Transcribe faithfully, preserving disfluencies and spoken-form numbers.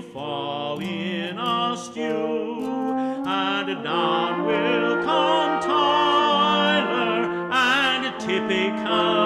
fall in a stew, and down will come Tyler and typical